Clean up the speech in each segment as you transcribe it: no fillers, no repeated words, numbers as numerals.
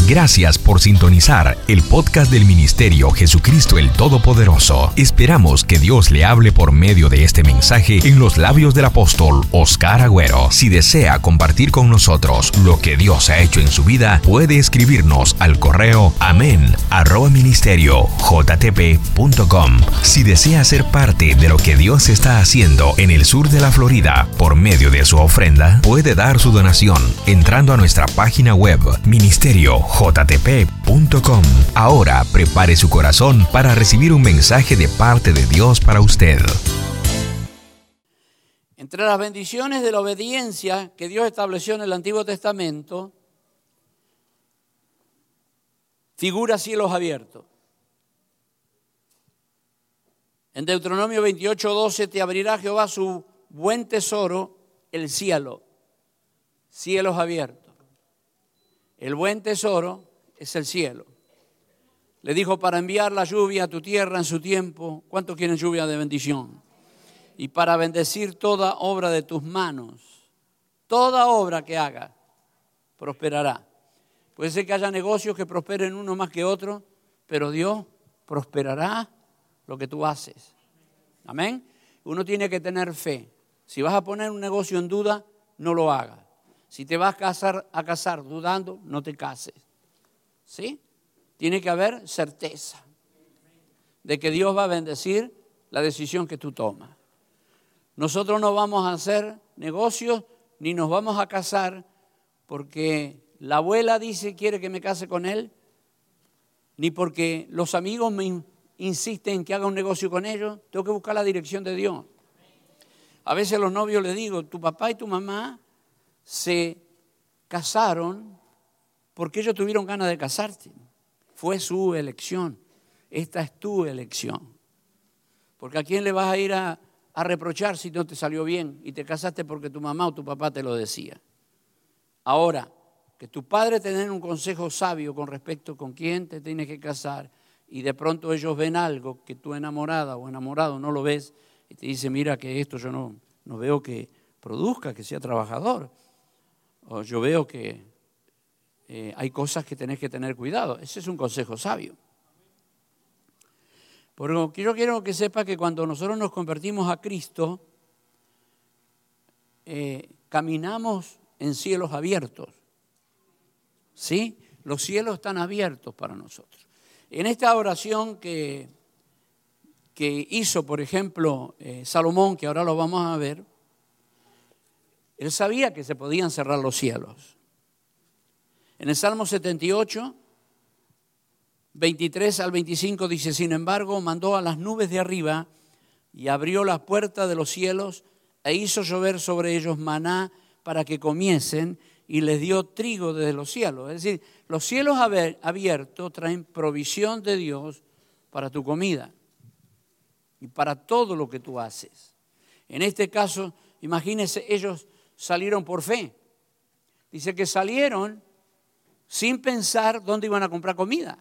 Gracias por sintonizar el podcast del Ministerio Jesucristo el Todopoderoso. Esperamos que Dios le hable por medio de este mensaje en los labios del apóstol Oscar Agüero. Si desea compartir con nosotros lo que Dios ha hecho en su vida, puede escribirnos al correo amen@ministeriojtp.com. Si desea ser parte de lo que Dios está haciendo en el sur de la Florida por medio de su ofrenda, puede dar su donación entrando a nuestra página web ministeriojtp.com. Ahora prepare su corazón para recibir un mensaje de parte de Dios para usted. Entre las bendiciones de la obediencia que Dios estableció en el Antiguo Testamento, figura cielos abiertos. En Deuteronomio 28:12, te abrirá Jehová su buen tesoro, el cielo, cielos abiertos. El buen tesoro es el cielo. Le dijo, para enviar la lluvia a tu tierra en su tiempo. ¿Cuántos quieren lluvia de bendición? Y para bendecir toda obra de tus manos. Toda obra que haga prosperará. Puede ser que haya negocios que prosperen uno más que otro, pero Dios prosperará lo que tú haces. Amén. Uno tiene que tener fe. Si vas a poner un negocio en duda, no lo hagas. Si te vas a casar dudando, no te cases. ¿Sí? Tiene que haber certeza de que Dios va a bendecir la decisión que tú tomas. Nosotros no vamos a hacer negocios ni nos vamos a casar porque la abuela dice quiere que me case con él, ni porque los amigos me insisten en que haga un negocio con ellos. Tengo que buscar la dirección de Dios. A veces a los novios les digo, tu papá y tu mamá se casaron porque ellos tuvieron ganas de casarse. Fue su elección. Esta es tu elección. Porque ¿a quién le vas a ir a reprochar si no te salió bien y te casaste porque tu mamá o tu papá te lo decía? Ahora, que tu padre te den un consejo sabio con respecto con quién te tienes que casar y de pronto ellos ven algo que tú enamorada o enamorado no lo ves y te dice, mira que esto yo no veo que produzca, que sea trabajador. O yo veo que hay cosas que tenés que tener cuidado. Ese es un consejo sabio. Porque yo quiero que sepa que cuando nosotros nos convertimos a Cristo, caminamos en cielos abiertos. ¿Sí? Los cielos están abiertos para nosotros. En esta oración que hizo, por ejemplo, Salomón, que ahora lo vamos a ver, él sabía que se podían cerrar los cielos. En el Salmo 78, 23 al 25 dice, sin embargo, mandó a las nubes de arriba y abrió las puertas de los cielos e hizo llover sobre ellos maná para que comiesen y les dio trigo desde los cielos. Es decir, los cielos abiertos traen provisión de Dios para tu comida y para todo lo que tú haces. En este caso, imagínense, ellos salieron por fe. Dice que salieron sin pensar dónde iban a comprar comida.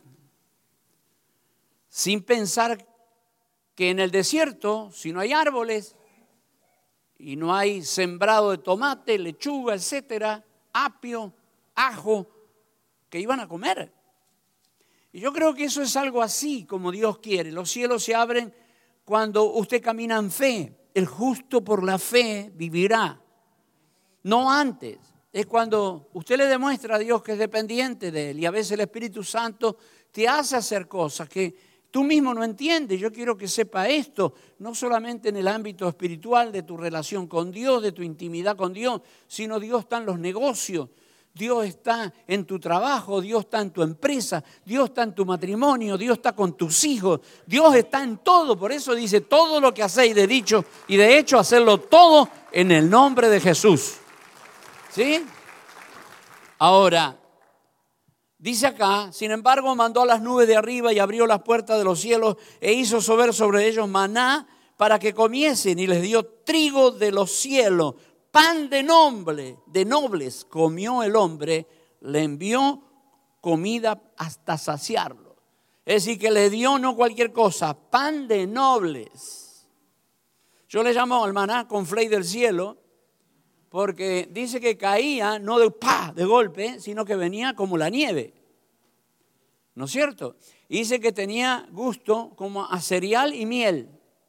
Sin pensar que en el desierto, si no hay árboles y no hay sembrado de tomate, lechuga, etcétera, apio, ajo, que iban a comer. Y yo creo que eso es algo así como Dios quiere. Los cielos se abren cuando usted camina en fe. El justo por la fe vivirá. No antes. Es cuando usted le demuestra a Dios que es dependiente de Él. Y a veces el Espíritu Santo te hace hacer cosas que tú mismo no entiendes. Yo quiero que sepa esto, no solamente en el ámbito espiritual de tu relación con Dios, de tu intimidad con Dios, sino Dios está en los negocios. Dios está en tu trabajo, Dios está en tu empresa, Dios está en tu matrimonio, Dios está con tus hijos, Dios está en todo. Por eso dice, todo lo que hacéis de dicho y de hecho, hacerlo todo en el nombre de Jesús. ¿Sí? Ahora, dice acá, sin embargo, mandó a las nubes de arriba y abrió las puertas de los cielos e hizo llover sobre ellos maná para que comiesen y les dio trigo de los cielos. Pan de nobles comió el hombre, le envió comida hasta saciarlo. Es decir, que le dio no cualquier cosa, pan de nobles. Yo le llamo al maná con fley del cielo, porque dice que caía no de golpe, sino que venía como la nieve. ¿No es cierto? Y dice que tenía gusto como a cereal y miel.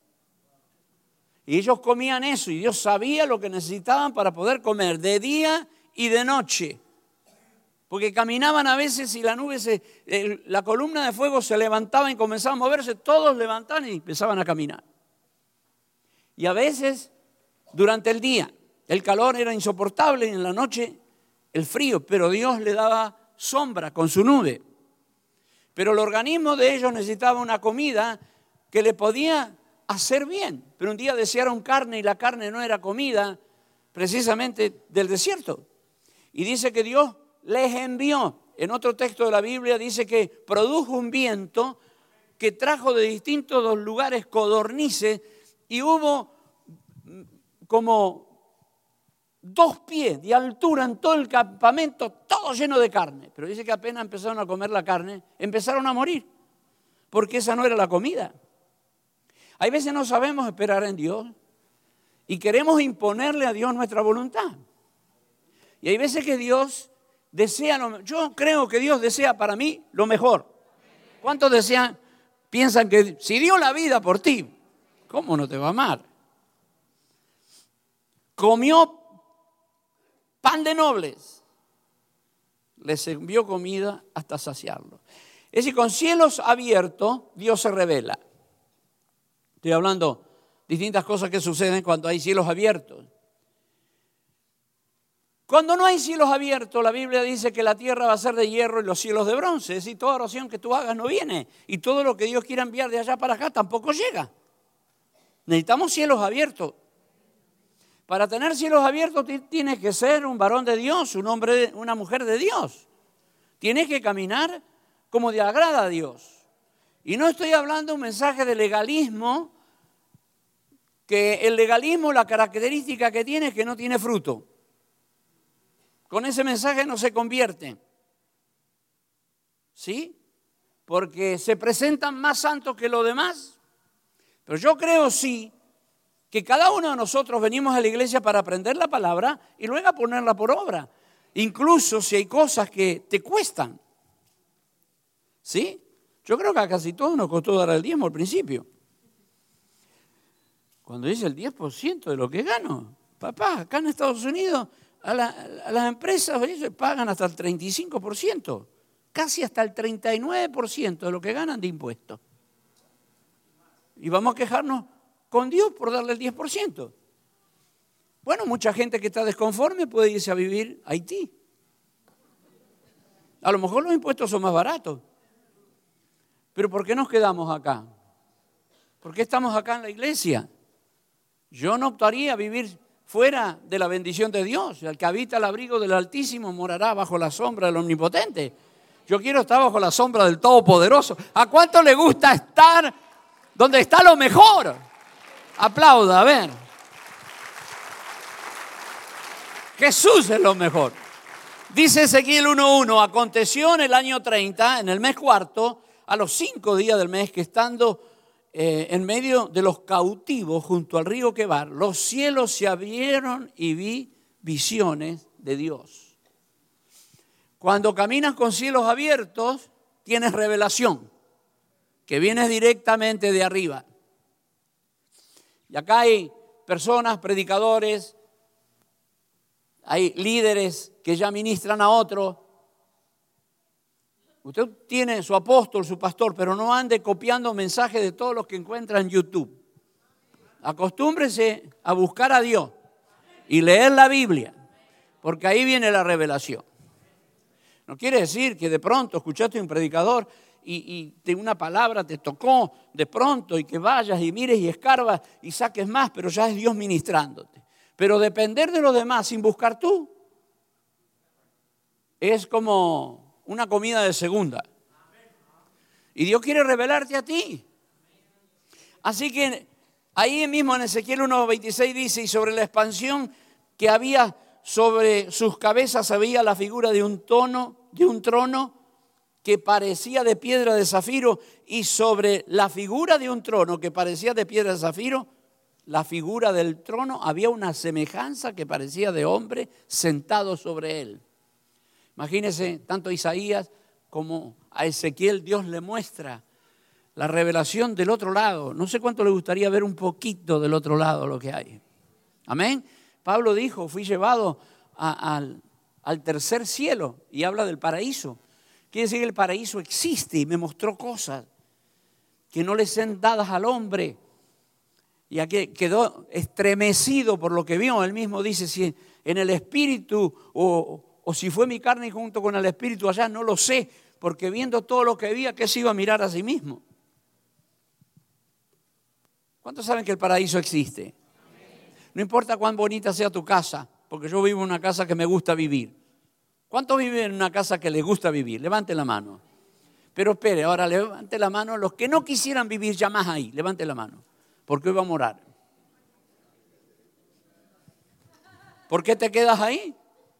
Y ellos comían eso y Dios sabía lo que necesitaban para poder comer de día y de noche. Porque caminaban a veces y la nube, la columna de fuego se levantaba y comenzaba a moverse, todos levantaban y empezaban a caminar. Y a veces durante el día el calor era insoportable y en la noche el frío, pero Dios le daba sombra con su nube. Pero el organismo de ellos necesitaba una comida que le podía hacer bien. Pero un día desearon carne y la carne no era comida precisamente del desierto. Y dice que Dios les envió. En otro texto de la Biblia dice que produjo un viento que trajo de distintos lugares codornices y hubo como 2 pies de altura en todo el campamento, todo lleno de carne. Pero dice que apenas empezaron a comer la carne, empezaron a morir, porque esa no era la comida. Hay veces no sabemos esperar en Dios y queremos imponerle a Dios nuestra voluntad. Y hay veces que Dios desea yo creo que Dios desea para mí lo mejor. ¿Cuántos piensan que si dio la vida por ti, cómo no te va a amar? Comió pan de nobles, les envió comida hasta saciarlo. Es decir, con cielos abiertos Dios se revela. Estoy hablando de distintas cosas que suceden cuando hay cielos abiertos. Cuando no hay cielos abiertos, la Biblia dice que la tierra va a ser de hierro y los cielos de bronce. Es decir, toda oración que tú hagas no viene. Y todo lo que Dios quiera enviar de allá para acá tampoco llega. Necesitamos cielos abiertos. Para tener cielos abiertos tienes que ser un varón de Dios, un hombre, una mujer de Dios. Tienes que caminar como le agrada a Dios. Y no estoy hablando de un mensaje de legalismo, que el legalismo, la característica que tiene es que no tiene fruto. Con ese mensaje no se convierte. ¿Sí? Porque se presentan más santos que los demás. Pero yo creo sí que cada uno de nosotros venimos a la iglesia para aprender la palabra y luego a ponerla por obra. Incluso si hay cosas que te cuestan. ¿Sí? Yo creo que a casi todos nos costó dar el diezmo al principio. Cuando dice el 10% de lo que gano, papá, acá en Estados Unidos a las empresas ellos pagan hasta el 35%, casi hasta el 39% de lo que ganan de impuestos. Y vamos a quejarnos con Dios por darle el 10%. Bueno, mucha gente que está desconforme puede irse a vivir a Haití. A lo mejor los impuestos son más baratos. Pero ¿por qué nos quedamos acá? ¿Por qué estamos acá en la iglesia? Yo no optaría a vivir fuera de la bendición de Dios. El que habita el abrigo del Altísimo morará bajo la sombra del Omnipotente. Yo quiero estar bajo la sombra del Todopoderoso. ¿A cuánto le gusta estar donde está lo mejor? Aplauda, a ver. Jesús es lo mejor. Dice Ezequiel 1:1, aconteció en el año 30, en el mes cuarto, a los 5 días del mes, que estando en medio de los cautivos junto al río Quebar, los cielos se abrieron y vi visiones de Dios. Cuando caminas con cielos abiertos, tienes revelación, que viene directamente de arriba. Y acá hay personas, predicadores, hay líderes que ya ministran a otros. Usted tiene su apóstol, su pastor, pero no ande copiando mensajes de todos los que encuentra en YouTube. Acostúmbrese a buscar a Dios y leer la Biblia, porque ahí viene la revelación. No quiere decir que de pronto escuchaste a un predicador y una palabra te tocó de pronto y que vayas y mires y escarbas y saques más, pero ya es Dios ministrándote. Pero depender de los demás sin buscar tú es como una comida de segunda. Y Dios quiere revelarte a ti. Así que ahí mismo en Ezequiel 1:26 dice, y sobre la expansión que había sobre sus cabezas había la figura de un trono que parecía de piedra de zafiro, y sobre la figura de un trono que parecía de piedra de zafiro, la figura del trono, había una semejanza que parecía de hombre sentado sobre él. Imagínense tanto Isaías como a Ezequiel Dios le muestra la revelación del otro lado. No sé cuánto le gustaría ver un poquito del otro lado lo que hay. Amén. Pablo dijo, fui llevado al tercer cielo y habla del paraíso. Quiere decir que el paraíso existe y me mostró cosas que no le son dadas al hombre. Y aquí quedó estremecido por lo que vio. Él mismo dice, si en el espíritu o si fue mi carne junto con el espíritu allá, no lo sé, porque viendo todo lo que veía, ¿qué se iba a mirar a sí mismo? ¿Cuántos saben que el paraíso existe? No importa cuán bonita sea tu casa, porque yo vivo en una casa que me gusta vivir. ¿Cuántos viven en una casa que les gusta vivir? Levante la mano. Pero espere, ahora levante la mano los que no quisieran vivir ya más ahí. Levante la mano, porque hoy vamos a orar. ¿Por qué te quedas ahí?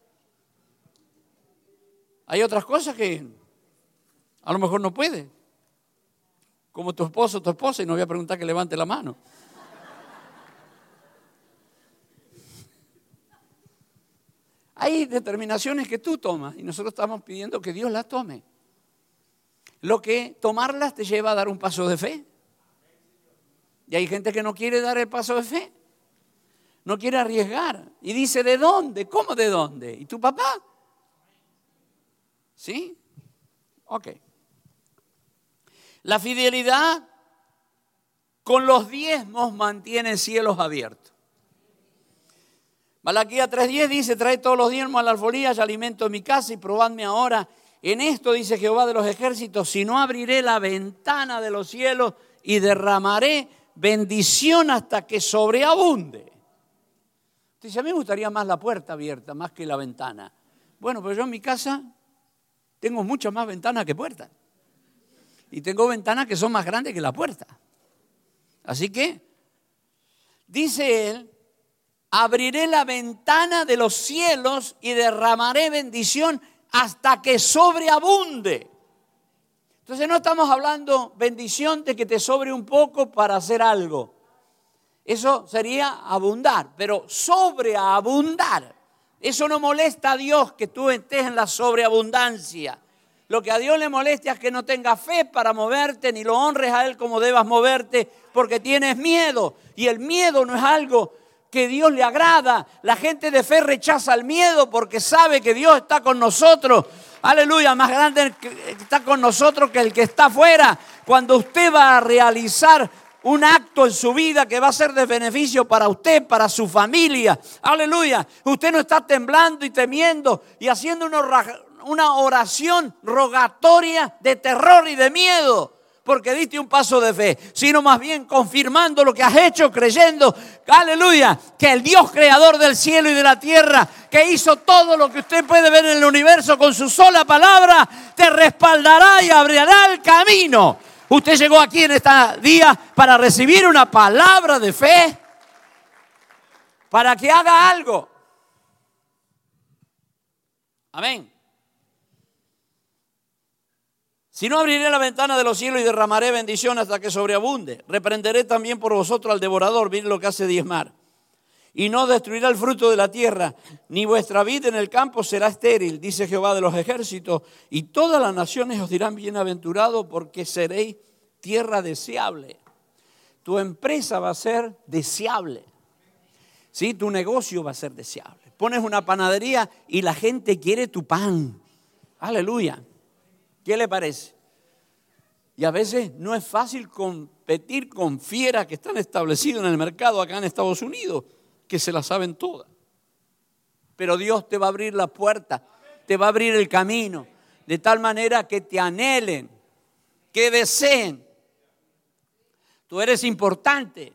Hay otras cosas que a lo mejor no puedes. Como tu esposo o tu esposa, y no voy a preguntar que levante la mano. Hay determinaciones que tú tomas y nosotros estamos pidiendo que Dios las tome. Lo que tomarlas te lleva a dar un paso de fe. Y hay gente que no quiere dar el paso de fe. No quiere arriesgar. Y dice, ¿de dónde? ¿Cómo de dónde? ¿Y tu papá? ¿Sí? Ok. La fidelidad con los diezmos mantiene cielos abiertos. Malaquías 3:10 dice, trae todos los diezmos a la alfolía y alimento en mi casa y probadme ahora. En esto dice Jehová de los ejércitos, si no abriré la ventana de los cielos y derramaré bendición hasta que sobreabunde. Dice, a mí me gustaría más la puerta abierta, más que la ventana. Bueno, pero yo en mi casa tengo muchas más ventanas que puertas. Y tengo ventanas que son más grandes que la puerta. Así que, dice él, abriré la ventana de los cielos y derramaré bendición hasta que sobreabunde. Entonces no estamos hablando bendición de que te sobre un poco para hacer algo. Eso sería abundar, pero sobreabundar. Eso no molesta a Dios que tú estés en la sobreabundancia. Lo que a Dios le molesta es que no tengas fe para moverte, ni lo honres a Él como debas moverte, porque tienes miedo. Y el miedo no es algo que Dios le agrada. La gente de fe rechaza el miedo porque sabe que Dios está con nosotros. Aleluya, más grande está con nosotros que el que está afuera. Cuando usted va a realizar un acto en su vida que va a ser de beneficio para usted, para su familia. Aleluya, usted no está temblando y temiendo y haciendo una oración rogatoria de terror y de miedo porque diste un paso de fe, sino más bien confirmando lo que has hecho, creyendo, aleluya, que el Dios creador del cielo y de la tierra, que hizo todo lo que usted puede ver en el universo con su sola palabra, te respaldará y abrirá el camino. Usted llegó aquí en este día para recibir una palabra de fe, para que haga algo. Amén. Si no, abriré la ventana de los cielos y derramaré bendición hasta que sobreabunde. Reprenderé también por vosotros al devorador, miren lo que hace diezmar. Y no destruirá el fruto de la tierra, ni vuestra vid en el campo será estéril, dice Jehová de los ejércitos. Y todas las naciones os dirán bienaventurados porque seréis tierra deseable. Tu empresa va a ser deseable. ¿Sí? Tu negocio va a ser deseable. Pones una panadería y la gente quiere tu pan. Aleluya. ¿Qué le parece? Y a veces no es fácil competir con fieras que están establecidas en el mercado acá en Estados Unidos, que se la saben todas. Pero Dios te va a abrir la puerta, te va a abrir el camino, de tal manera que te anhelen, que deseen. Tú eres importante.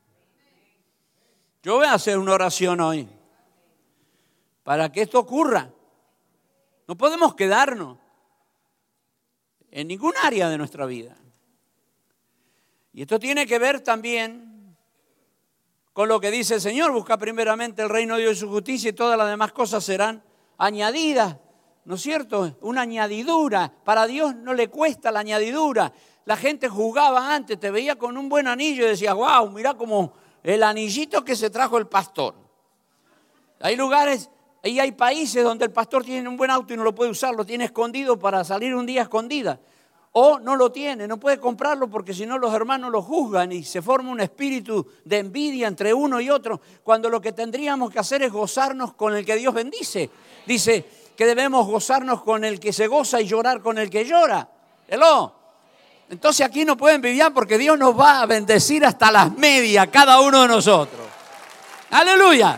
Yo voy a hacer una oración hoy para que esto ocurra. No podemos quedarnos en ningún área de nuestra vida. Y esto tiene que ver también con lo que dice el Señor: busca primeramente el reino de Dios y su justicia y todas las demás cosas serán añadidas, ¿no es cierto? Una añadidura. Para Dios no le cuesta la añadidura. La gente jugaba antes, te veía con un buen anillo y decías, wow, mira como el anillito que se trajo el pastor. Hay lugares Ahí hay países donde el pastor tiene un buen auto y no lo puede usar, lo tiene escondido para salir un día a escondida. O no lo tiene, no puede comprarlo porque si no los hermanos lo juzgan y se forma un espíritu de envidia entre uno y otro, cuando lo que tendríamos que hacer es gozarnos con el que Dios bendice. Dice que debemos gozarnos con el que se goza y llorar con el que llora. ¿Hello? Entonces aquí no pueden envidiar porque Dios nos va a bendecir hasta las medias, cada uno de nosotros. ¡Aleluya!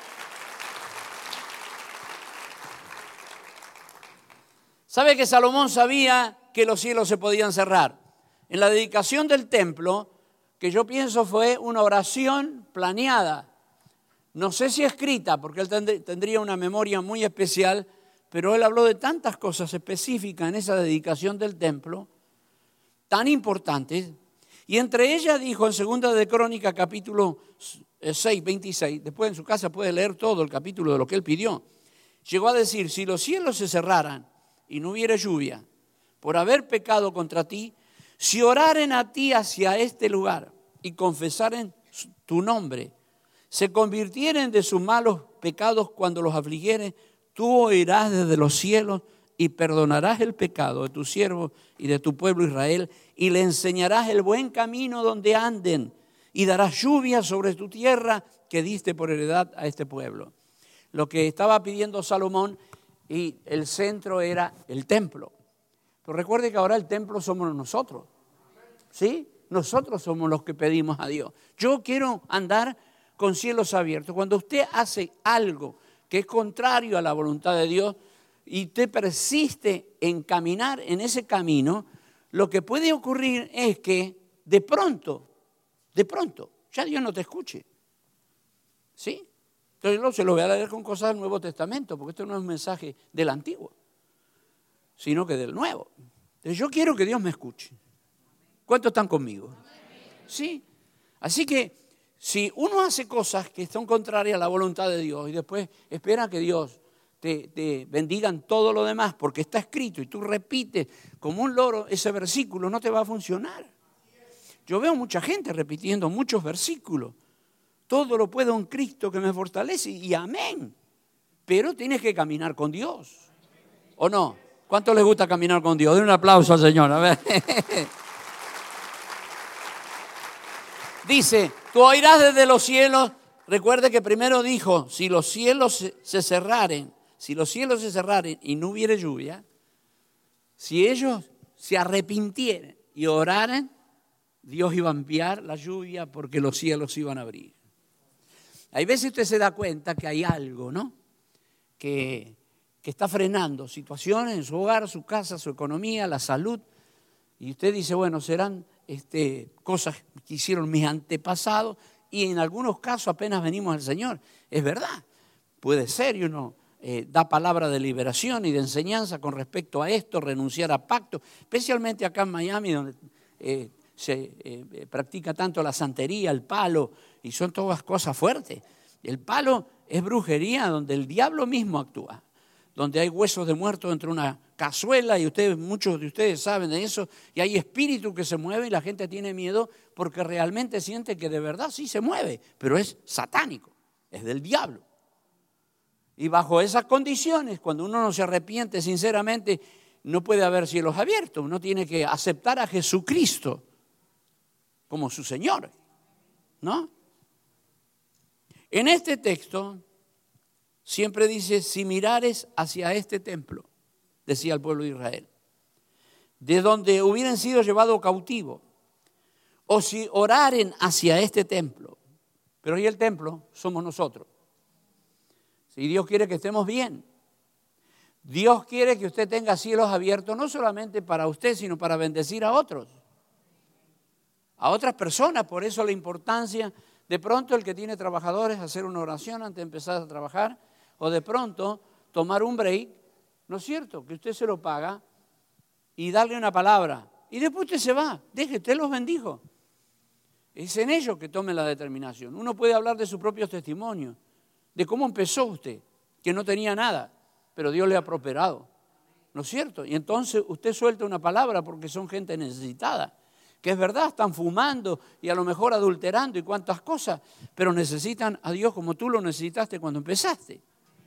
¿Sabe que Salomón sabía que los cielos se podían cerrar? En la dedicación del templo, que yo pienso fue una oración planeada. No sé si escrita, porque él tendría una memoria muy especial, pero él habló de tantas cosas específicas en esa dedicación del templo, tan importantes, y entre ellas dijo en 2 de Crónicas, capítulo 6, 26, después en su casa puede leer todo el capítulo de lo que él pidió, llegó a decir, si los cielos se cerraran y no hubiera lluvia, por haber pecado contra ti, si oraren a ti hacia este lugar y confesaren tu nombre, se convirtieren de sus malos pecados cuando los afligieren, tú oirás desde los cielos y perdonarás el pecado de tu siervo y de tu pueblo Israel y le enseñarás el buen camino donde anden y darás lluvia sobre tu tierra que diste por heredad a este pueblo. Lo que estaba pidiendo Salomón y el centro era el templo. Pero recuerde que ahora el templo somos nosotros, ¿sí? Nosotros somos los que pedimos a Dios. Yo quiero andar con cielos abiertos. Cuando usted hace algo que es contrario a la voluntad de Dios y usted persiste en caminar en ese camino, lo que puede ocurrir es que de pronto, ya Dios no te escuche. ¿Sí? Entonces se lo voy a leer con cosas del Nuevo Testamento, porque esto no es un mensaje del Antiguo, sino que del Nuevo. Entonces yo quiero que Dios me escuche. ¿Cuántos están conmigo? Sí. Así que si uno hace cosas que son contrarias a la voluntad de Dios y después espera que Dios te bendiga en todo lo demás porque está escrito y tú repites como un loro ese versículo, no te va a funcionar. Yo veo mucha gente repitiendo muchos versículos. Todo lo puedo en Cristo que me fortalece y amén. Pero tienes que caminar con Dios. ¿O no? ¿Cuánto les gusta caminar con Dios? Den un aplauso al Señor. A ver. Dice, tú oirás desde los cielos. Recuerde que primero dijo, si los cielos se cerraren y no hubiere lluvia, si ellos se arrepintieran y oraran, Dios iba a enviar la lluvia porque los cielos iban a abrir. Hay veces usted se da cuenta que hay algo, ¿no? Que está frenando situaciones en su hogar, su casa, su economía, la salud. Y usted dice, bueno, serán cosas que hicieron mis antepasados y en algunos casos apenas venimos al Señor. Es verdad, puede ser y uno da palabra de liberación y de enseñanza con respecto a esto, renunciar a pactos, especialmente acá en Miami donde se practica tanto la santería, el palo, y son todas cosas fuertes. El palo es brujería donde el diablo mismo actúa, donde hay huesos de muertos dentro de una cazuela y muchos de ustedes saben de eso, y hay espíritu que se mueve y la gente tiene miedo porque realmente siente que de verdad sí se mueve, pero es satánico, es del diablo. Y bajo esas condiciones, cuando uno no se arrepiente sinceramente, no puede haber cielos abiertos, uno tiene que aceptar a Jesucristo como su Señor, ¿no? En este texto siempre dice, si mirares hacia este templo, decía el pueblo de Israel, de donde hubieran sido llevados cautivos, o si oraren hacia este templo, pero ahí el templo somos nosotros. Si Dios quiere que estemos bien, Dios quiere que usted tenga cielos abiertos, no solamente para usted, sino para bendecir a otros, a otras personas. Por eso la importancia, de pronto el que tiene trabajadores, hacer una oración antes de empezar a trabajar, o de pronto tomar un break, ¿no es cierto? Que usted se lo paga y darle una palabra. Y después usted se va, deje, usted los bendijo. Es en ellos que tomen la determinación. Uno puede hablar de sus propios testimonios, de cómo empezó usted, que no tenía nada, pero Dios le ha prosperado, ¿no es cierto? Y entonces usted suelta una palabra porque son gente necesitada, que es verdad, están fumando y a lo mejor adulterando y cuantas cosas, pero necesitan a Dios como tú lo necesitaste cuando empezaste.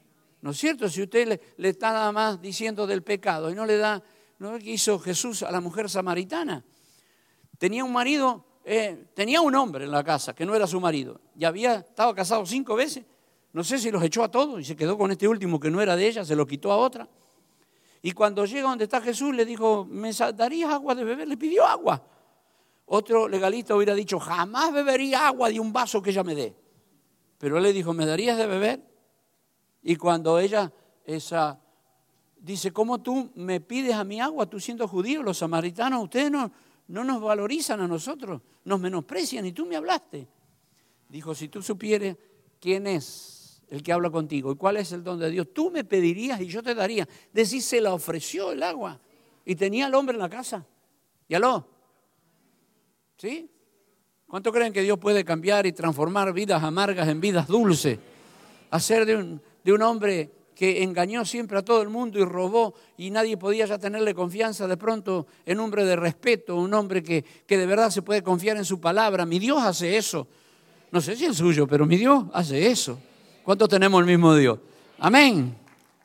¿No es cierto? Si usted le está nada más diciendo del pecado y no le da, ¿no es lo que hizo Jesús a la mujer samaritana? Tenía un marido, tenía un hombre en la casa que no era su marido y había estado casado 5 veces. No sé si los echó a todos y se quedó con este último que no era de ella, se lo quitó a otra. Y cuando llega donde está Jesús le dijo, ¿me darías agua de beber? Le pidió agua. Otro legalista hubiera dicho, jamás bebería agua de un vaso que ella me dé. Pero él le dijo, ¿me darías de beber? Y cuando ella dice, ¿cómo tú me pides a mí agua? Tú siendo judío, los samaritanos, ustedes no nos valorizan a nosotros, nos menosprecian y tú me hablaste. Dijo, si tú supieras quién es el que habla contigo y cuál es el don de Dios, tú me pedirías y yo te daría. Decir, se la ofreció el agua y tenía al hombre en la casa. ¿Yaló? ¿Sí? ¿Cuánto creen que Dios puede cambiar y transformar vidas amargas en vidas dulces? Hacer de un hombre que engañó siempre a todo el mundo y robó y nadie podía ya tenerle confianza, de pronto en un hombre de respeto, un hombre que de verdad se puede confiar en su palabra. Mi Dios hace eso. No sé si el suyo, pero mi Dios hace eso. ¿Cuántos tenemos el mismo Dios? Amén.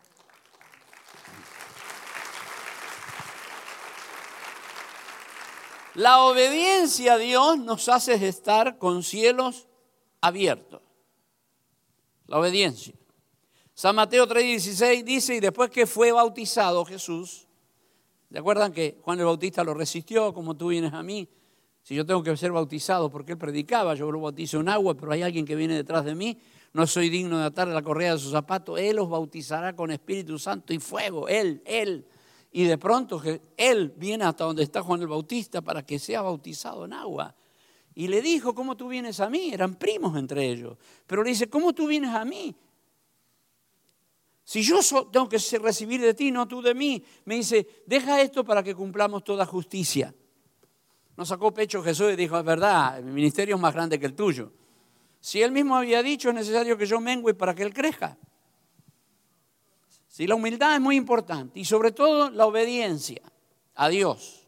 La obediencia a Dios nos hace estar con cielos abiertos. La obediencia. San Mateo 3:16 dice, y después que fue bautizado Jesús, ¿se acuerdan que Juan el Bautista lo resistió, como tú vienes a mí? Si yo tengo que ser bautizado porque él predicaba, yo lo bautizo en agua, pero hay alguien que viene detrás de mí, no soy digno de atarle la correa de sus zapatos, él os bautizará con Espíritu Santo y fuego, él. Y de pronto él viene hasta donde está Juan el Bautista para que sea bautizado en agua. Y le dijo, ¿cómo tú vienes a mí? Eran primos entre ellos. Pero le dice, ¿cómo tú vienes a mí? Si yo tengo que recibir de ti, no tú de mí. Me dice, deja esto para que cumplamos toda justicia. No sacó pecho Jesús y dijo, es verdad, mi ministerio es más grande que el tuyo. Si él mismo había dicho, es necesario que yo mengue para que él crezca. Sí, la humildad es muy importante y sobre todo la obediencia a Dios.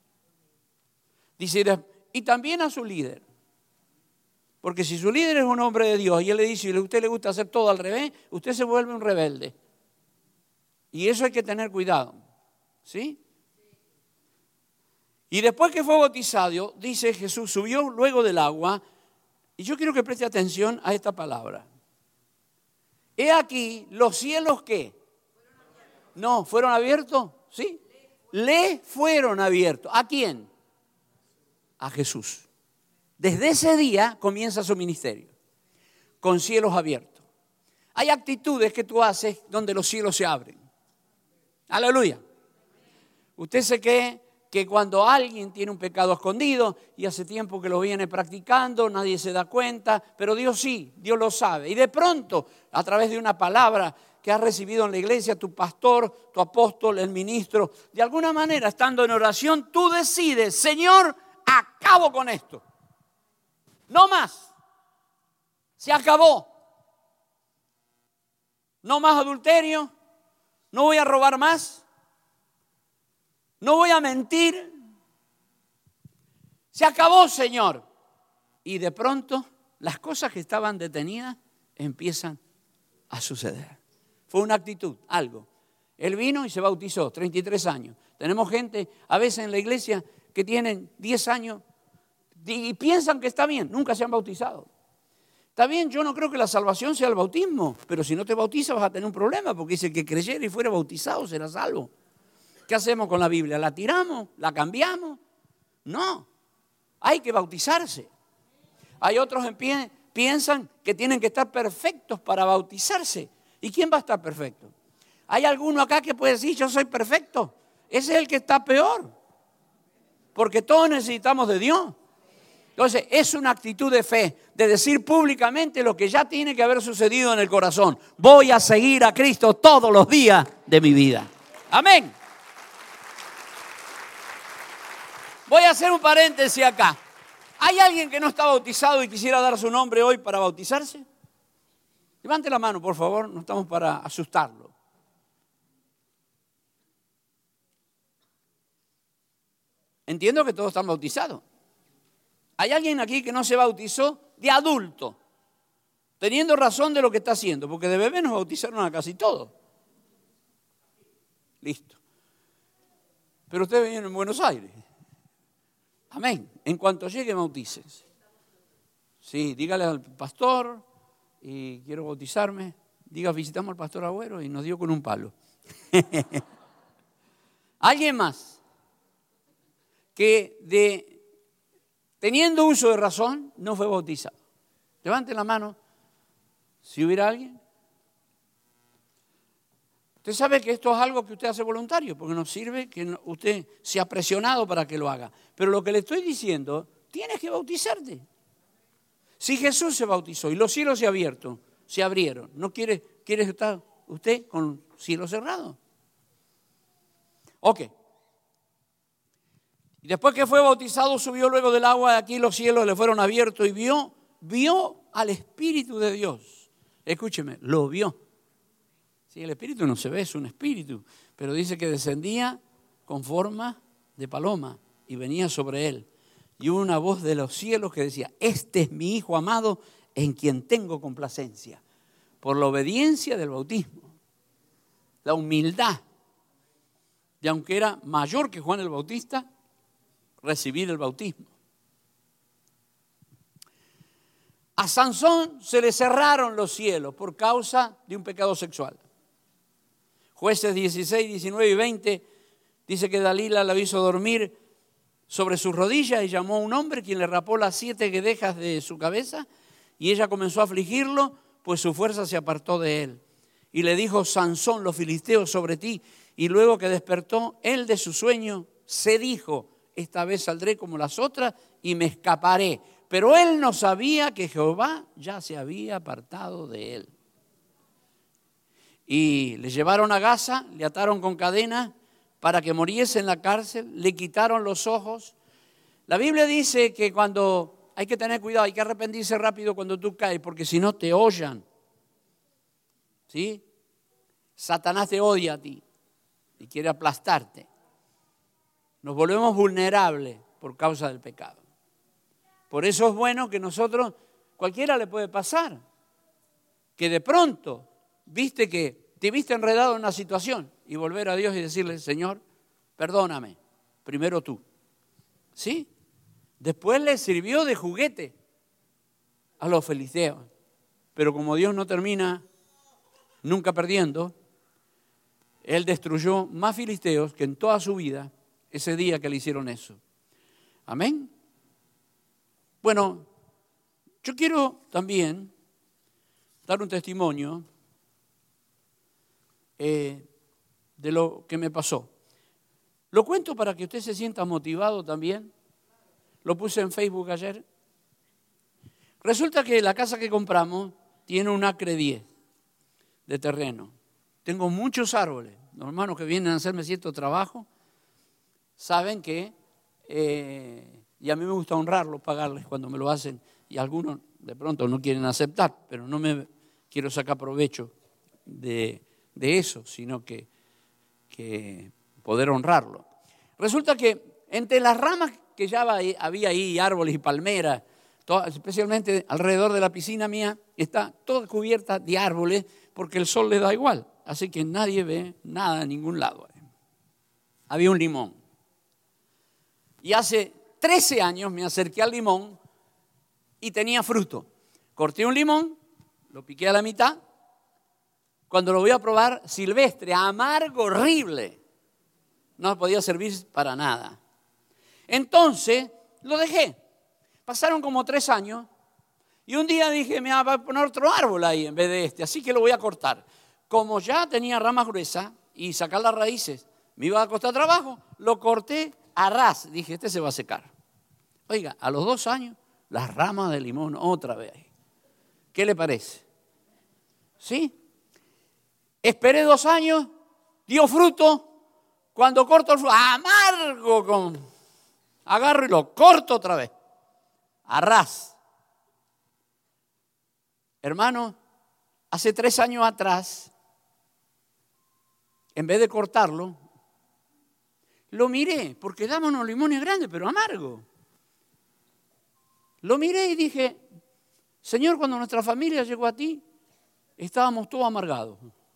Dice, y también a su líder. Porque si su líder es un hombre de Dios y él le dice, a usted le gusta hacer todo al revés, usted se vuelve un rebelde. Y eso hay que tener cuidado. ¿Sí? Y después que fue bautizado, dice Jesús, subió luego del agua. Y yo quiero que preste atención a esta palabra. He aquí los cielos que no fueron abiertos, ¿sí? Le fueron abiertos. ¿A quién? A Jesús. Desde ese día comienza su ministerio, con cielos abiertos. Hay actitudes que tú haces donde los cielos se abren. Aleluya. Usted se cree que cuando alguien tiene un pecado escondido y hace tiempo que lo viene practicando, nadie se da cuenta, pero Dios sí, Dios lo sabe. Y de pronto, a través de una palabra que has recibido en la iglesia, tu pastor, tu apóstol, el ministro, de alguna manera, estando en oración, tú decides, Señor, acabo con esto. No más. Se acabó. No más adulterio. No voy a robar más. No voy a mentir. Se acabó, Señor. Y de pronto las cosas que estaban detenidas empiezan a suceder. Fue una actitud, algo. Él vino y se bautizó, 33 años. Tenemos gente a veces en la iglesia que tienen 10 años y piensan que está bien, nunca se han bautizado. Está bien, yo no creo que la salvación sea el bautismo, pero si no te bautizas vas a tener un problema, porque dice que creyera y fuera bautizado será salvo. ¿Qué hacemos con la Biblia? ¿La tiramos? ¿La cambiamos? No, hay que bautizarse. Hay otros piensan que tienen que estar perfectos para bautizarse. ¿Y quién va a estar perfecto? ¿Hay alguno acá que puede decir yo soy perfecto? Ese es el que está peor, porque todos necesitamos de Dios. Entonces es una actitud de fe, de decir públicamente lo que ya tiene que haber sucedido en el corazón. Voy a seguir a Cristo todos los días de mi vida. Amén. Voy a hacer un paréntesis acá. ¿Hay alguien que no está bautizado y quisiera dar su nombre hoy para bautizarse? Levante la mano, por favor, no estamos para asustarlo. Entiendo que todos están bautizados. ¿Hay alguien aquí que no se bautizó de adulto? teniendo razón de lo que está haciendo, porque de bebé nos bautizaron a casi todos. Listo. Pero ustedes viven en Buenos Aires. Amén. En cuanto llegue, bautícense. Sí, dígale al pastor, y quiero bautizarme. Diga, visitamos al pastor Agüero y nos dio con un palo. ¿Alguien más que teniendo uso de razón no fue bautizado? Levanten la mano si hubiera alguien. Usted sabe que esto es algo que usted hace voluntario, porque nos sirve que usted sea presionado para que lo haga. Pero lo que le estoy diciendo, tienes que bautizarte. Si Jesús se bautizó y los cielos se abrieron, ¿no quiere estar usted con cielo cerrado? Ok. Y después que fue bautizado, subió luego del agua, aquí los cielos le fueron abiertos y vio al Espíritu de Dios. Escúcheme, lo vio. Sí, el Espíritu no se ve, es un espíritu, pero dice que descendía con forma de paloma y venía sobre él. Y hubo una voz de los cielos que decía, este es mi Hijo amado en quien tengo complacencia. Por la obediencia del bautismo, la humildad, y aunque era mayor que Juan el Bautista, recibir el bautismo. A Sansón se le cerraron los cielos por causa de un pecado sexual. Jueces 16, 19 y 20 dice que Dalila la hizo dormir sobre sus rodillas y llamó a un hombre quien le rapó las 7 guedejas de su cabeza y ella comenzó a afligirlo, pues su fuerza se apartó de él. Y le dijo, Sansón, los filisteos sobre ti. Y luego que despertó él de su sueño, se dijo, esta vez saldré como las otras y me escaparé. Pero él no sabía que Jehová ya se había apartado de él. Y le llevaron a Gaza, le ataron con cadenas para que muriese en la cárcel, le quitaron los ojos. La Biblia dice que cuando hay que tener cuidado, hay que arrepentirse rápido cuando tú caes, porque si no te hollan. ¿Sí? Satanás te odia a ti y quiere aplastarte. Nos volvemos vulnerables por causa del pecado. Por eso es bueno que nosotros, cualquiera le puede pasar, que de pronto te viste enredado en una situación y volver a Dios y decirle, Señor, perdóname, primero tú. ¿Sí? Después le sirvió de juguete a los filisteos. Pero como Dios no termina nunca perdiendo, Él destruyó más filisteos que en toda su vida ese día que le hicieron eso. Amén. Bueno, yo quiero también dar un testimonio de lo que me pasó. Lo cuento para que usted se sienta motivado también. Lo puse en Facebook ayer. Resulta que la casa que compramos tiene 1 acre 10 de terreno. Tengo muchos árboles. Los hermanos que vienen a hacerme cierto trabajo saben que, y a mí me gusta honrarlos, pagarles cuando me lo hacen, y algunos de pronto no quieren aceptar, pero no me quiero sacar provecho de eso, sino que poder honrarlo. Resulta que entre las ramas que ya había ahí, árboles y palmeras, especialmente alrededor de la piscina mía, está toda cubierta de árboles porque el sol le da igual, así que nadie ve nada en ningún lado. Había un limón. Y hace 13 años me acerqué al limón y tenía fruto. Corté un limón, lo piqué a la mitad. Cuando lo voy a probar, silvestre, amargo, horrible. No podía servir para nada. Entonces, lo dejé. Pasaron como 3 años y un día dije, me voy a poner otro árbol ahí en vez de este, así que lo voy a cortar. Como ya tenía ramas gruesas y sacar las raíces me iba a costar trabajo, lo corté a ras. Dije, este se va a secar. Oiga, a los 2 años, las ramas de limón otra vez ahí. ¿Qué le parece? ¿Sí? Esperé 2 años, dio fruto. Cuando corto el fruto, amargo, agarro y lo corto otra vez. A ras. Hermano, hace 3 años atrás, en vez de cortarlo, lo miré, porque daban unos limones grandes, pero amargos. Lo miré y dije, Señor, cuando nuestra familia llegó a ti, estábamos todos amargados.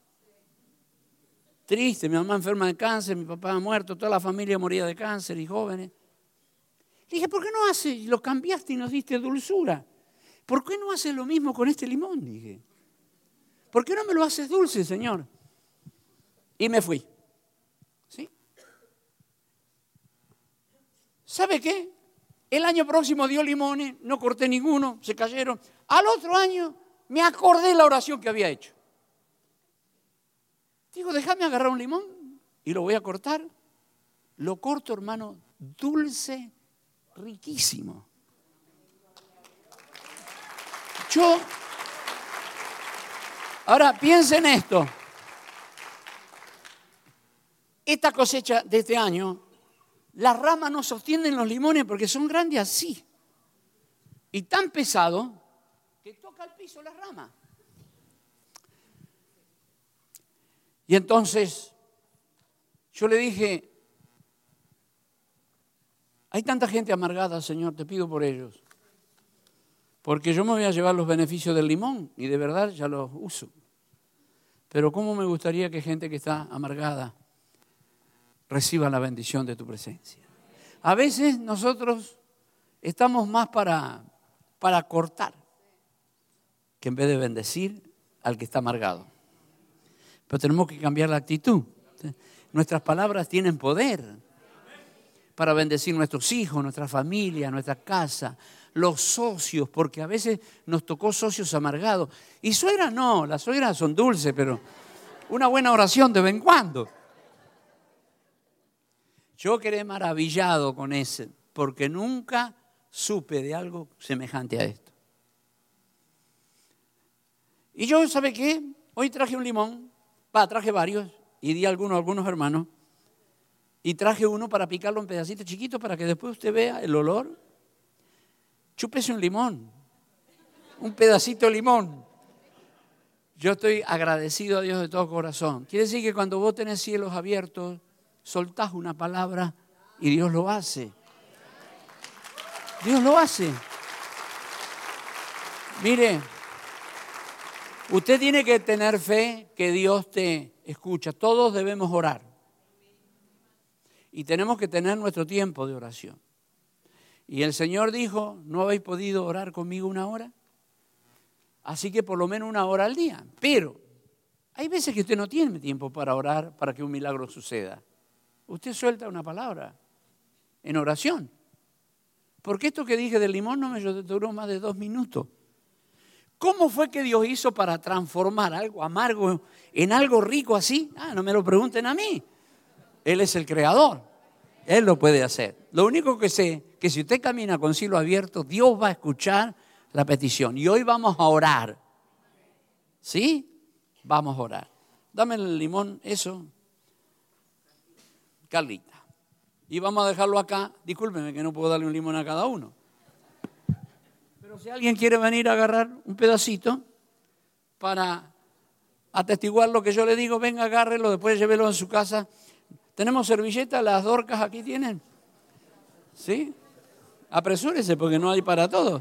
Triste, mi mamá enferma de cáncer, mi papá ha muerto, toda la familia moría de cáncer y jóvenes. Le dije, ¿por qué no haces? Lo cambiaste y nos diste dulzura. ¿Por qué no haces lo mismo con este limón? Dije. ¿Por qué no me lo haces dulce, Señor? Y me fui. ¿Sí? ¿Sabe qué? El año próximo dio limones, no corté ninguno, se cayeron. Al otro año me acordé la oración que había hecho. Digo, déjame agarrar un limón y lo voy a cortar. Lo corto, hermano, dulce, riquísimo. Ahora piensen esto. Esta cosecha de este año, las ramas no sostienen los limones porque son grandes así. Y tan pesados que toca el piso las ramas. Y entonces yo le dije, hay tanta gente amargada, Señor, te pido por ellos. Porque yo me voy a llevar los beneficios del limón y de verdad ya los uso. Pero cómo me gustaría que gente que está amargada reciba la bendición de tu presencia. A veces nosotros estamos más para cortar que en vez de bendecir al que está amargado. Pero tenemos que cambiar la actitud. Nuestras palabras tienen poder para bendecir nuestros hijos, nuestra familia, nuestra casa, los socios, porque a veces nos tocó socios amargados. Y suegras no, las suegras son dulces, pero una buena oración de vez en cuando. Yo quedé maravillado con ese, porque nunca supe de algo semejante a esto. Y yo, ¿sabe qué? Hoy traje un limón, traje varios, y di a algunos hermanos, y traje uno para picarlo en pedacitos chiquitos para que después usted vea el olor. Chúpese un limón, un pedacito de limón. Yo estoy agradecido a Dios de todo corazón. Quiere decir que cuando vos tenés cielos abiertos, soltás una palabra y Dios lo hace. Dios lo hace. Mire, usted tiene que tener fe que Dios te escucha. Todos debemos orar. Y tenemos que tener nuestro tiempo de oración. Y el Señor dijo, ¿no habéis podido orar conmigo una hora? Así que por lo menos una hora al día. Pero hay veces que usted no tiene tiempo para orar para que un milagro suceda. Usted suelta una palabra en oración. Porque esto que dije del limón no me duró más de 2 minutos. ¿Cómo fue que Dios hizo para transformar algo amargo en algo rico así? No me lo pregunten a mí. Él es el creador. Él lo puede hacer. Lo único que sé que si usted camina con cielo abierto, Dios va a escuchar la petición. Y hoy vamos a orar. ¿Sí? Vamos a orar. Dame el limón, eso. Carlita. Y vamos a dejarlo acá. Discúlpeme que no puedo darle un limón a cada uno. Pero si alguien quiere venir a agarrar un pedacito para atestiguar lo que yo le digo, venga, agárrelo, después llévelo a su casa. ¿Tenemos servilletas? ¿Las Dorcas aquí tienen? ¿Sí? Apresúrese porque no hay para todos.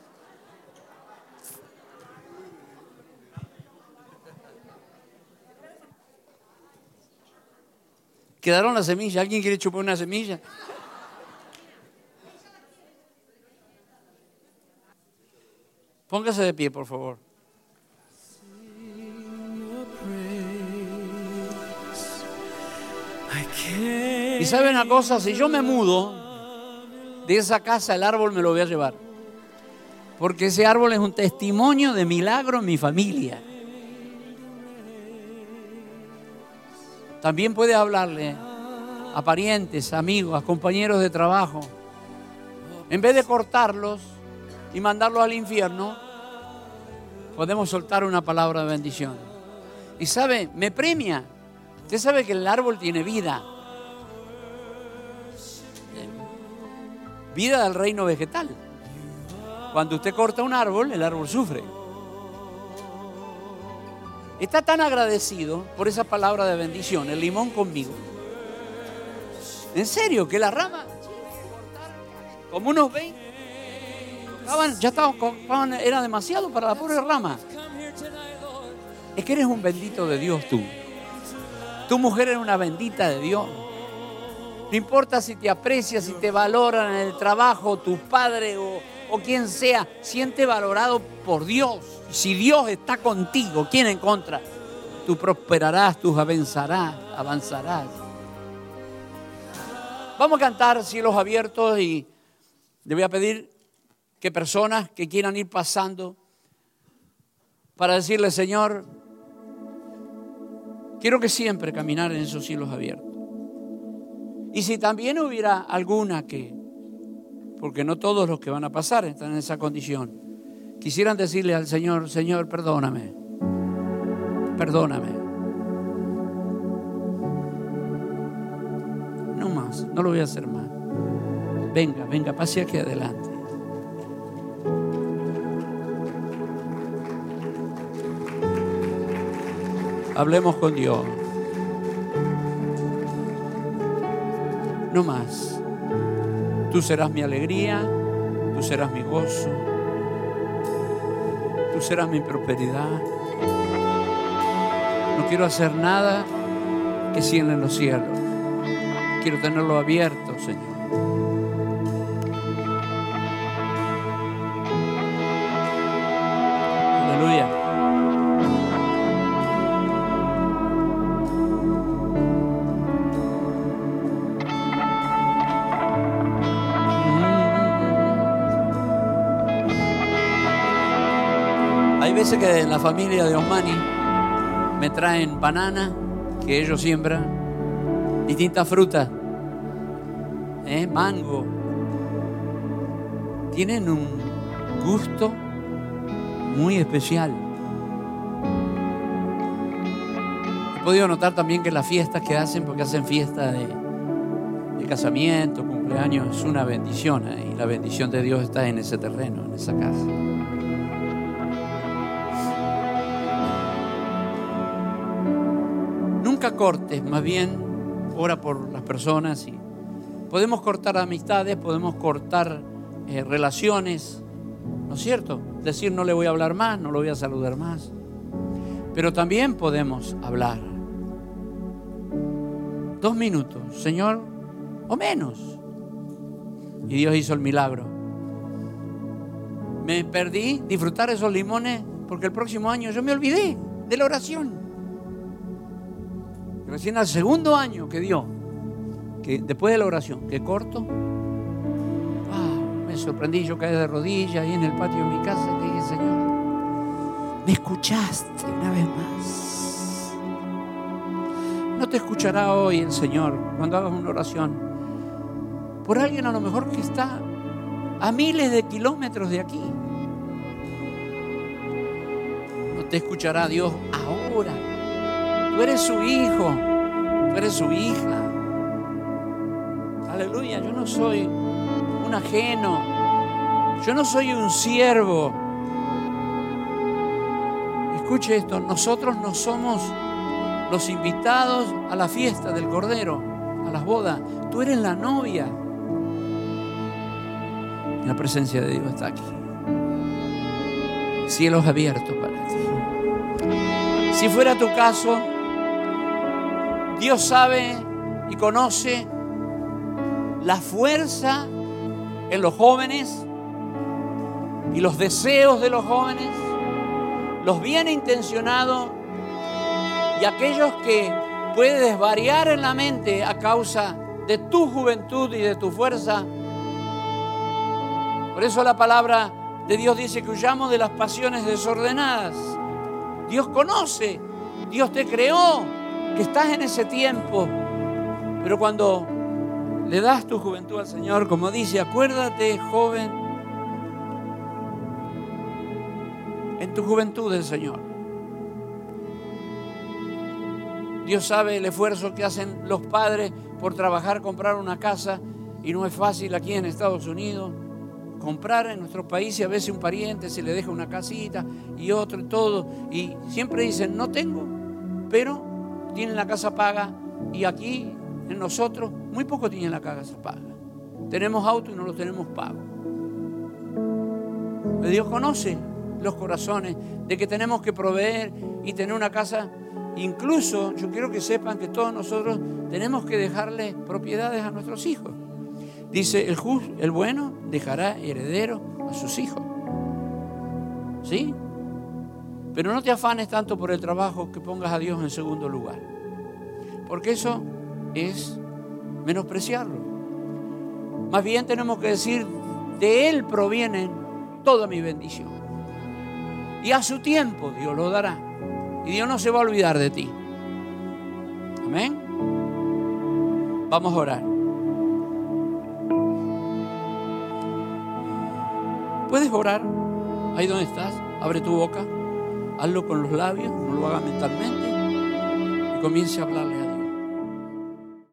Quedaron las semillas. ¿Alguien quiere chupar una semilla? Póngase de pie, por favor. Y sabe una cosa, si yo me mudo de esa casa, el árbol me lo voy a llevar. Porque ese árbol es un testimonio de milagro en mi familia. También puede hablarle a parientes, amigos, a compañeros de trabajo. En vez de cortarlos y mandarlos al infierno, podemos soltar una palabra de bendición. Y sabe, me premia. Usted sabe que el árbol tiene vida. Vida del reino vegetal. Cuando usted corta un árbol, el árbol sufre. Está tan agradecido por esa palabra de bendición, el limón conmigo. En serio, que la rama, como unos 20, Era demasiado para la pobre rama. Es que eres un bendito de Dios tú. Tu mujer es una bendita de Dios. No importa si te aprecia, si te valoran en el trabajo, tu padre o quien sea, siente valorado por Dios. Si Dios está contigo, ¿quién en contra? Tú prosperarás, tú avanzarás. Vamos a cantar Cielos Abiertos y le voy a pedir que personas que quieran ir pasando para decirle, Señor, quiero que siempre caminar en esos cielos abiertos. Y si también hubiera alguna que, porque no todos los que van a pasar están en esa condición, quisieran decirle al Señor, Señor, perdóname. No más, no lo voy a hacer más. Venga, pase aquí adelante. Hablemos con Dios. No más. Tú serás mi alegría, tú serás mi gozo, tú serás mi prosperidad. No quiero hacer nada que cierre los cielos. Quiero tenerlo abierto, Señor. Aleluya. Hay veces que en la familia de Osmani me traen banana que ellos siembran, distintas frutas, mango. Tienen un gusto muy especial. He podido notar también que las fiestas que hacen, porque hacen fiesta de casamiento, cumpleaños, es una bendición, y la bendición de Dios está en ese terreno, en esa casa. Nunca cortes, más bien ora por las personas. Y podemos cortar amistades, podemos cortar relaciones, ¿no es cierto? Decir no le voy a hablar más, no lo voy a saludar más. Pero también podemos hablar 2 minutos, Señor, o menos. Y Dios hizo el milagro. Me perdí disfrutar esos limones porque el próximo año yo me olvidé de la oración. Recién al segundo año que dio, que después de la oración, que corto, me sorprendí, yo caí de rodillas ahí en el patio de mi casa y le dije, Señor, ¿me escuchaste una vez más? No te escuchará hoy el Señor cuando hagas una oración por alguien a lo mejor que está a miles de kilómetros de aquí. No te escuchará Dios ahora. Tú eres su hijo, tú eres su hija. Aleluya, yo no soy un ajeno, yo no soy un siervo. Escuche esto, nosotros no somos los invitados a la fiesta del Cordero, a las bodas. Tú eres la novia. La presencia de Dios está aquí. Cielos abiertos para ti. Si fuera tu caso, Dios sabe y conoce la fuerza en los jóvenes y los deseos de los jóvenes, los bien intencionados y aquellos que puedes desvariar en la mente a causa de tu juventud y de tu fuerza. Por eso la palabra de Dios dice que huyamos de las pasiones desordenadas. Dios conoce, Dios te creó, que estás en ese tiempo, pero cuando le das tu juventud al Señor, como dice, acuérdate, joven, en tu juventud del Señor. Dios sabe el esfuerzo que hacen los padres por trabajar, comprar una casa, y no es fácil aquí en Estados Unidos. Comprar en nuestro país, y a veces un pariente se le deja una casita y otro y todo, y siempre dicen no tengo, pero tienen la casa paga. Y aquí en nosotros muy poco tienen la casa paga. Tenemos auto y no lo tenemos pago. Dios conoce los corazones, de que tenemos que proveer y tener una casa. Incluso yo quiero que sepan que todos nosotros tenemos que dejarle propiedades a nuestros hijos. Dice, el bueno dejará heredero a sus hijos. ¿Sí? Pero no te afanes tanto por el trabajo que pongas a Dios en segundo lugar, porque eso es menospreciarlo. Más bien tenemos que decir, de Él proviene toda mi bendición. Y a su tiempo Dios lo dará. Y Dios no se va a olvidar de ti. Amén. Vamos a orar. ¿Puedes orar ahí donde estás? Abre tu boca. Hazlo con los labios, no lo hagas mentalmente. Y comience a hablarle a Dios.